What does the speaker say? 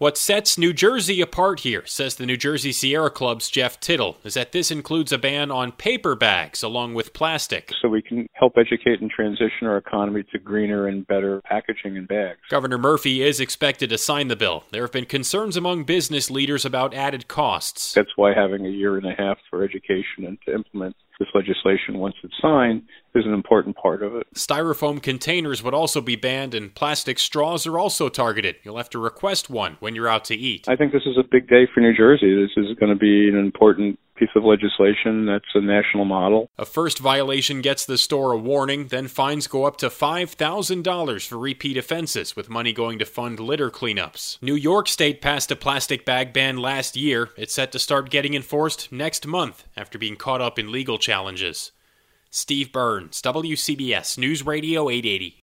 What sets New Jersey apart here, says the New Jersey Sierra Club's Jeff Tittle, is that this includes a ban on paper bags along with plastic. So we can help educate and transition our economy to greener and better packaging and bags. Governor Murphy is expected to sign the bill. There have been concerns among business leaders about added costs. That's why having a year and a half for education and to implement this legislation once it's signed is an important part of it. Styrofoam containers would also be banned, and plastic straws are also targeted. You'll have to request one when you're out to eat. I think this is a big day for New Jersey. This is going to be an important piece of legislation that's a national model. A first violation gets the store a warning, then fines go up to $5,000 for repeat offenses, with money going to fund litter cleanups. New York State passed a plastic bag ban last year. It's set to start getting enforced next month after being caught up in legal challenges. Steve Burns, WCBS News Radio 880.